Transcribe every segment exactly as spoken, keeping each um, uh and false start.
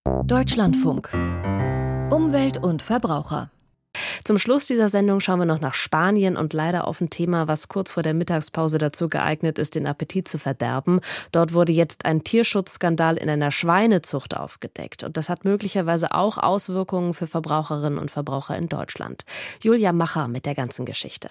Deutschlandfunk. Umwelt und Verbraucher. Zum Schluss dieser Sendung schauen wir noch nach Spanien und leider auf ein Thema, was kurz vor der Mittagspause dazu geeignet ist, den Appetit zu verderben. Dort wurde jetzt ein Tierschutzskandal in einer Schweinezucht aufgedeckt. Und das hat möglicherweise auch Auswirkungen für Verbraucherinnen und Verbraucher in Deutschland. Julia Macher mit der ganzen Geschichte.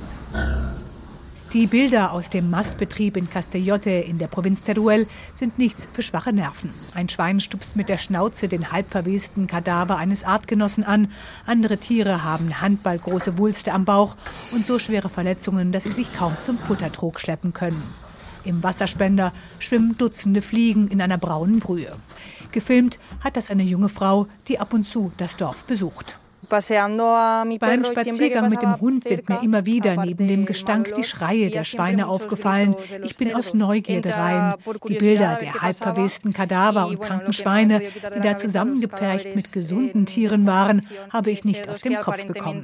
Die Bilder aus dem Mastbetrieb in Castellote in der Provinz Teruel sind nichts für schwache Nerven. Ein Schwein stupst mit der Schnauze den halb verwesten Kadaver eines Artgenossen an. Andere Tiere haben handballgroße Wulste am Bauch und so schwere Verletzungen, dass sie sich kaum zum Futtertrog schleppen können. Im Wasserspender schwimmen Dutzende Fliegen in einer braunen Brühe. Gefilmt hat das eine junge Frau, die ab und zu das Dorf besucht. Beim Spaziergang mit dem Hund sind mir immer wieder neben dem Gestank die Schreie der Schweine aufgefallen. Ich bin aus Neugierde rein. Die Bilder der halb verwesten Kadaver und kranken Schweine, die da zusammengepfercht mit gesunden Tieren waren, habe ich nicht aus dem Kopf bekommen.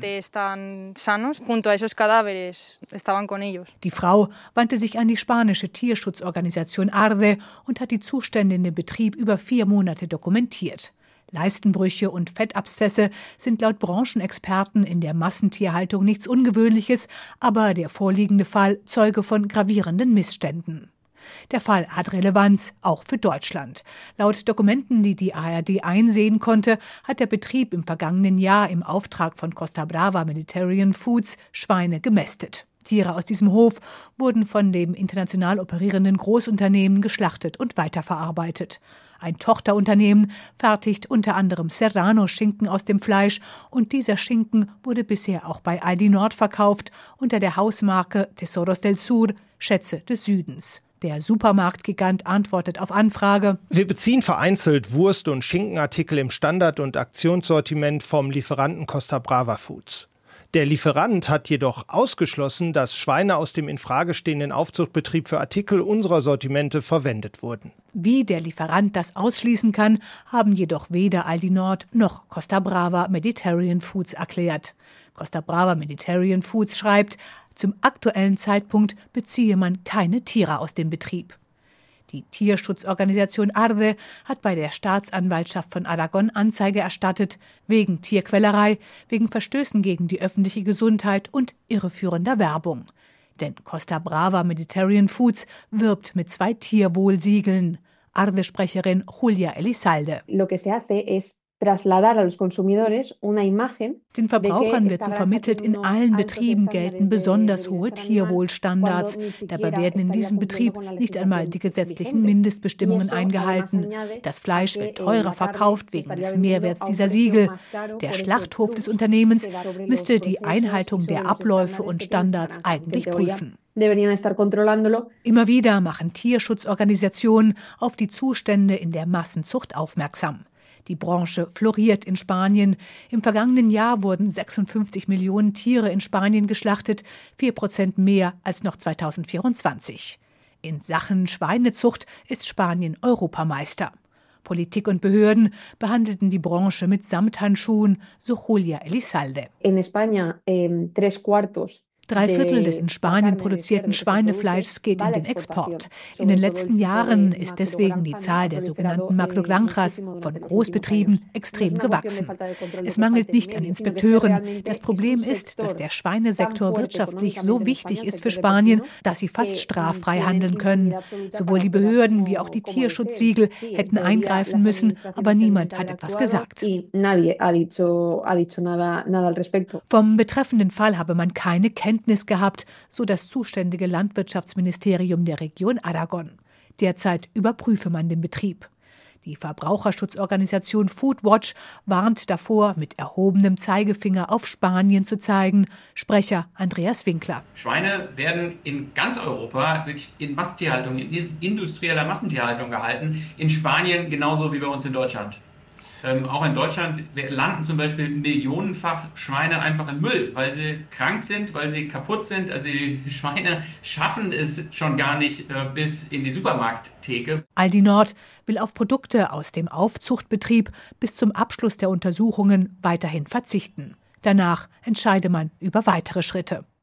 Die Frau wandte sich an die spanische Tierschutzorganisation Arde und hat die Zustände in dem Betrieb über vier Monate dokumentiert. Leistenbrüche und Fettabszesse sind laut Branchenexperten in der Massentierhaltung nichts Ungewöhnliches, aber der vorliegende Fall Zeuge von gravierenden Missständen. Der Fall hat Relevanz, auch für Deutschland. Laut Dokumenten, die die A R D einsehen konnte, hat der Betrieb im vergangenen Jahr im Auftrag von Costa Brava Mediterranean Foods Schweine gemästet. Tiere aus diesem Hof wurden von dem international operierenden Großunternehmen geschlachtet und weiterverarbeitet. Ein Tochterunternehmen fertigt unter anderem Serrano-Schinken aus dem Fleisch und dieser Schinken wurde bisher auch bei Aldi Nord verkauft unter der Hausmarke Tesoros del Sur, Schätze des Südens. Der Supermarktgigant antwortet auf Anfrage: Wir beziehen vereinzelt Wurst- und Schinkenartikel im Standard- und Aktionssortiment vom Lieferanten Costa Brava Foods. Der Lieferant hat jedoch ausgeschlossen, dass Schweine aus dem in Frage stehenden Aufzuchtbetrieb für Artikel unserer Sortimente verwendet wurden. Wie der Lieferant das ausschließen kann, haben jedoch weder Aldi Nord noch Costa Brava Mediterranean Foods erklärt. Costa Brava Mediterranean Foods schreibt, zum aktuellen Zeitpunkt beziehe man keine Tiere aus dem Betrieb. Die Tierschutzorganisation Arde hat bei der Staatsanwaltschaft von Aragon Anzeige erstattet, wegen Tierquälerei, wegen Verstößen gegen die öffentliche Gesundheit und irreführender Werbung. Denn Costa Brava Mediterranean Foods wirbt mit zwei Tierwohlsiegeln. Arde-Sprecherin Julia Elizalde. Den Verbrauchern wird so vermittelt, in allen Betrieben gelten besonders hohe Tierwohlstandards. Dabei werden in diesem Betrieb nicht einmal die gesetzlichen Mindestbestimmungen eingehalten. Das Fleisch wird teurer verkauft wegen des Mehrwerts dieser Siegel. Der Schlachthof des Unternehmens müsste die Einhaltung der Abläufe und Standards eigentlich prüfen. Immer wieder machen Tierschutzorganisationen auf die Zustände in der Massenzucht aufmerksam. Die Branche floriert in Spanien. Im vergangenen Jahr wurden sechsundfünfzig Millionen Tiere in Spanien geschlachtet, vier Prozent mehr als noch zweitausendvierundzwanzig. In Sachen Schweinezucht ist Spanien Europameister. Politik und Behörden behandelten die Branche mit Samthandschuhen, so Julia Elizalde. In España, eh, tres cuartos Drei Viertel des in Spanien produzierten Schweinefleischs geht in den Export. In den letzten Jahren ist deswegen die Zahl der sogenannten Macrogranjas von Großbetrieben extrem gewachsen. Es mangelt nicht an Inspekteuren. Das Problem ist, dass der Schweinesektor wirtschaftlich so wichtig ist für Spanien, dass sie fast straffrei handeln können. Sowohl die Behörden wie auch die Tierschutzsiegel hätten eingreifen müssen, aber niemand hat etwas gesagt. Vom betreffenden Fall habe man keine Kenntnis gehabt, so das zuständige Landwirtschaftsministerium der Region Aragon. Derzeit überprüfe man den Betrieb. Die Verbraucherschutzorganisation Foodwatch warnt davor, mit erhobenem Zeigefinger auf Spanien zu zeigen. Sprecher Andreas Winkler. Schweine werden in ganz Europa wirklich in Massentierhaltung, in industrieller Massentierhaltung gehalten. In Spanien genauso wie bei uns in Deutschland. Ähm, auch in Deutschland landen zum Beispiel millionenfach Schweine einfach im Müll, weil sie krank sind, weil sie kaputt sind. Also die Schweine schaffen es schon gar nicht äh, bis in die Supermarkttheke. Aldi Nord will auf Produkte aus dem Aufzuchtbetrieb bis zum Abschluss der Untersuchungen weiterhin verzichten. Danach entscheide man über weitere Schritte.